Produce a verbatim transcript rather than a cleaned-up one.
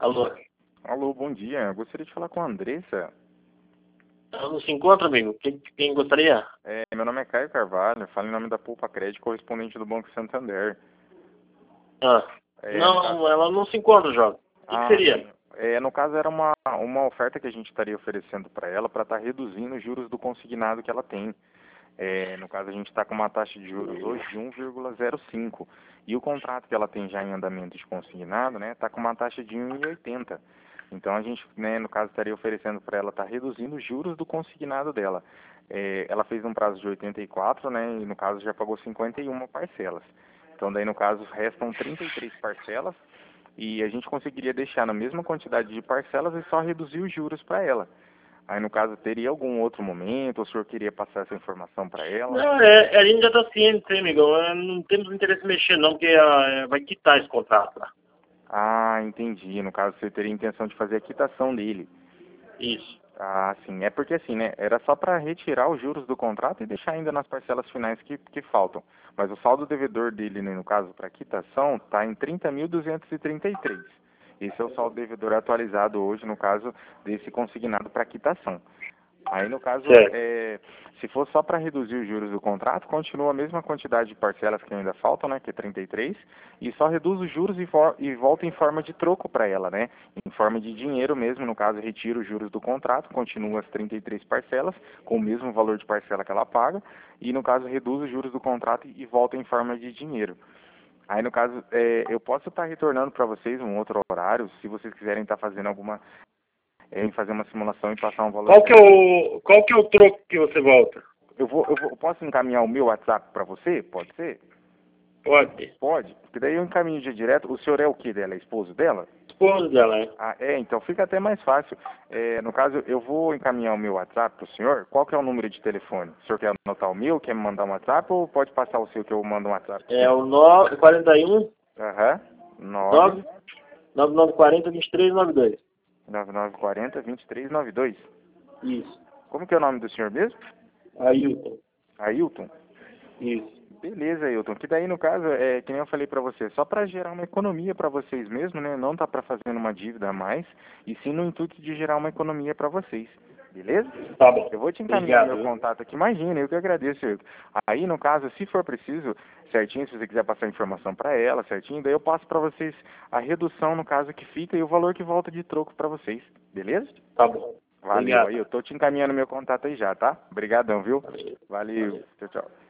Alô? Alô, bom dia. Eu gostaria de falar com a Andressa. Ela não se encontra, amigo? Quem, quem gostaria? É, meu nome é Caio Carvalho, falo em nome da Poupa Crédito, correspondente do Banco Santander. Ah, É, no não, caso, ela não se encontra, jovem. O que, que ah, seria? sim. É, no caso, era uma, uma oferta que a gente estaria oferecendo para ela para estar reduzindo os juros do consignado que ela tem. É, no caso, a gente está com uma taxa de juros hoje de um vírgula zero cinco. E o contrato que ela tem já em andamento de consignado, né, está com uma taxa de um vírgula oitenta. Então, a gente, né, no caso, estaria oferecendo para ela estar reduzindo os juros do consignado dela. É, ela fez um prazo de oitenta e quatro, né, e no caso já pagou cinquenta e uma parcelas. Então, daí, no caso, restam trinta e três parcelas e a gente conseguiria deixar na mesma quantidade de parcelas e só reduzir os juros para ela. Aí, no caso, teria algum outro momento? O senhor queria passar essa informação para ela? Não, é, a gente já está ciente, hein, amigão. É, não temos interesse em mexer, não, porque ah, é, vai quitar esse contrato lá. Ah, entendi. No caso, você teria intenção de fazer a quitação dele. Isso. Ah, sim. É porque assim, né? Era só para retirar os juros do contrato e deixar ainda nas parcelas finais que, que faltam. Mas o saldo devedor dele, né, no caso, para quitação, está em trinta mil duzentos e trinta e três. Esse é o saldo devedor atualizado hoje, no caso, desse consignado para quitação. Aí, no caso, Certo. é, se for só para reduzir os juros do contrato, continua a mesma quantidade de parcelas que ainda faltam, né, que é trinta e três, e só reduz os juros e, for, e volta em forma de troco para ela, né, em forma de dinheiro mesmo, no caso, retira os juros do contrato, continua as trinta e três parcelas, com o mesmo valor de parcela que ela paga, e, no caso, reduz os juros do contrato e volta em forma de dinheiro. Aí, no caso, é, eu posso estar retornando para vocês um outro horário, se vocês quiserem estar fazendo alguma em fazer uma simulação e passar um valor Qual que é certinho. o, qual que é o troco que você volta? Eu vou, eu vou, eu posso encaminhar o meu WhatsApp para você? Pode ser? Pode. Pode. Porque daí eu encaminho de direto. O senhor é o que dela? É esposo dela? Esposo dela, é. Ah, é, então fica até mais fácil. É, no caso, eu vou encaminhar o meu WhatsApp para o senhor. Qual que é o número de telefone? O senhor quer anotar o meu, quer me mandar um WhatsApp ou pode passar o seu que eu mando um WhatsApp para o É senhor? o nove quarenta e um Aham. nove nove nove nove quarenta vinte e três noventa e dois. nove nove quatro zero vinte e três noventa e dois. Isso. Como que é o nome do senhor mesmo? Ailton. Ailton? Isso. Beleza, Ailton. Que daí, no caso, é que nem eu falei pra você, só para gerar uma economia para vocês mesmo, né? Não tá para fazendo uma dívida a mais, e sim no intuito de gerar uma economia para vocês. Beleza? Tá bom. Eu vou te encaminhar Obrigado, meu viu? contato aqui. Imagina, eu que agradeço, Ailton. Aí, no caso, se for preciso, certinho, se você quiser passar informação para ela, certinho, daí eu passo para vocês a redução, no caso, que fica e o valor que volta de troco para vocês. Beleza? Tá bom. Valeu. Obrigado. Aí, eu tô te encaminhando meu contato aí já, tá? Obrigadão, viu? Valeu. Valeu. Valeu. Tchau, tchau.